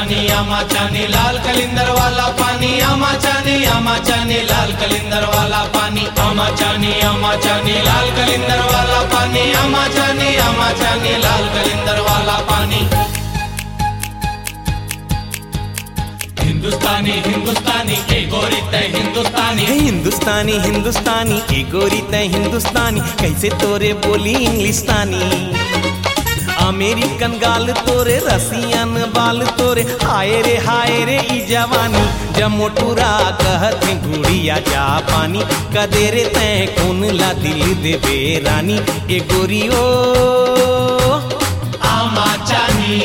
आमाचानी लाल कलिंदर वाला पानी आमाचानी लाल कलिंदर वाला पानी आमाचानी लाल कलिंदर वाला पानी आमाचानी लाल कलिंदर वाला पानी। हिंदुस्तानी हिंदुस्तानी के गोरी तय हिंदुस्तानी हिंदुस्तानी हिंदुस्तानी के गोरी तय हिंदुस्तानी कैसे तोरे बोली इंग्लिस्तानी। अमेरिकन गाल तोरे रसियन बाल तोरे हाय रे ई जवानी। जमोटुरा कहते गुड़िया जापानी कदेरे तय कौन ला दिल देवे रानी। ए गोरी ओ आमाचानी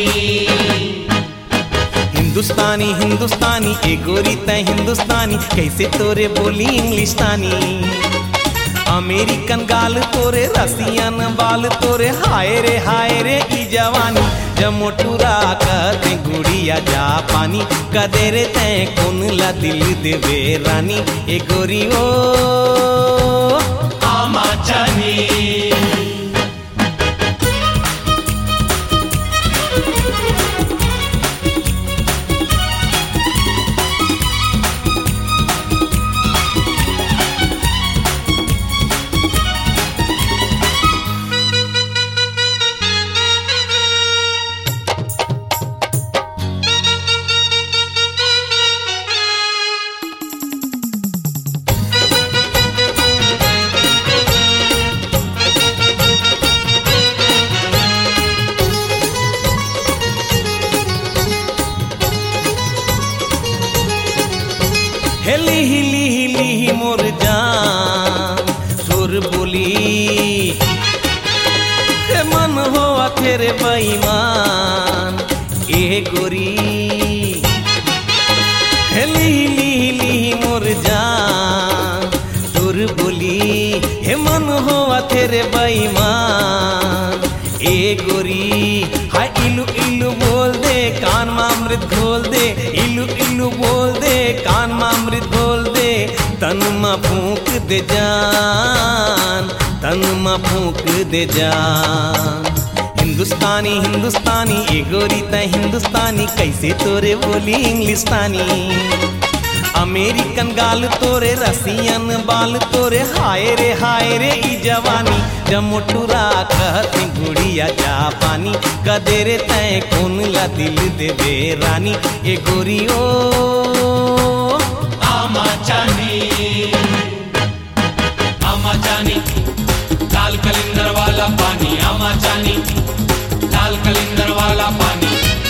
हिंदुस्तानी हिंदुस्तानी ए गोरी तय हिंदुस्तानी कैसे तोरे बोली इंग्लिस्तानी। अमेरिकन गाल तोरे रसियन बाल तोरे हाय रे ई जवानी। जमोटुरा कहते गुड़िया जापानी कदेरे तय कौन ला दिल देवे रानी। ए गोरी ओ आमाचानी। हेली हिली हिली मोर जान तोर बोली। हे मन हो तेरे बेईमान ए गोरी। हेली हिली हिली मोर जान तोर बोली। हे मन हो तेरे बेईमान ए गोरी। हाय इलू इलू बोल दे कान में अमृत घोल दे। इलू इलू बोल दे कान में अमृत घोल दे। तन में फूंक दे जान तन में फूंक दे जान। हिंदुस्तानी हिंदुस्तानी ए गोरी तय हिंदुस्तानी कैसे तोरे बोली इंग्लिस्तानी। अमेरिकन गाल तोरे रसियन बाल तोरे हाय रे ई जवानी। जमोटुरा कहते गुड़िया जापानी कदेरे तय कौन ला दिल देवे रानी। ए गोरी ओ आमाचानी आमाचानी लाल कलिंदर वाला पानी आमाचानी लाल कलिंदर वाला पानी।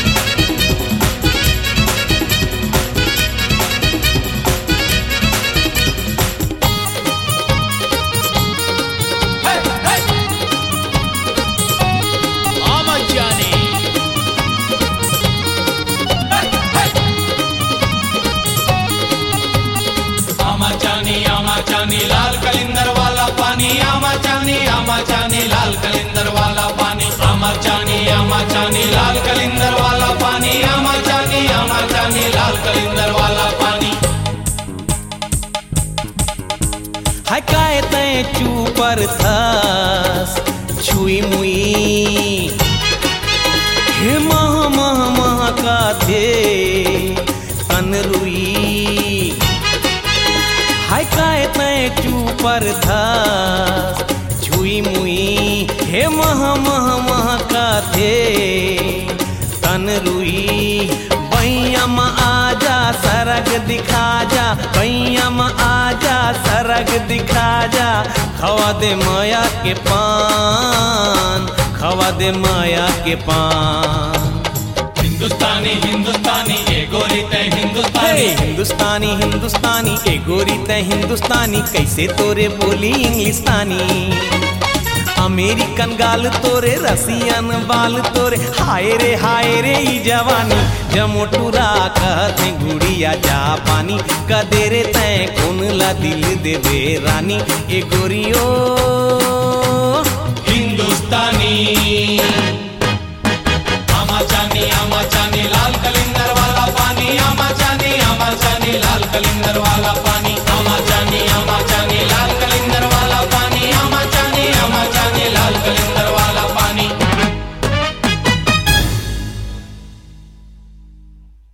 आमाचानी लाल कलिंदर वाला पानी आमाचानी लाल कलिंदर वाला पानी आमाचानी लाल कलिंदर वाला पानी आमाचानी लाल कलिंदर वाला पानी। हाय काय तय चूपर थस छुई मुई। हे मह मह मह का थे तन रुई। हाय काय तय चूपर धस छुई मुई। हे मह मह मह का थे तन रुई। बैयम आजा सरग दिखा जा बैयम आजा सरग दिखा जा। खवा दे माया के पान खवा दे माया के पान। हिंदुस्तानी हिंदुस्तानी ए गोरी तय हिंदुस्तानी हिंदुस्तानी हिंदुस्तानी ए गोरी तय हिंदुस्तानी कैसे तोरे बोली इंग्लिस्तानी। अमेरिकन गाल तोरे रसियन बाल तोरे हाय रे ई जवानी। जमोटुरा कहते गुड़िया जापानी कदेरे तय कौन ला दिल देवे रानी। ए गोरी ओ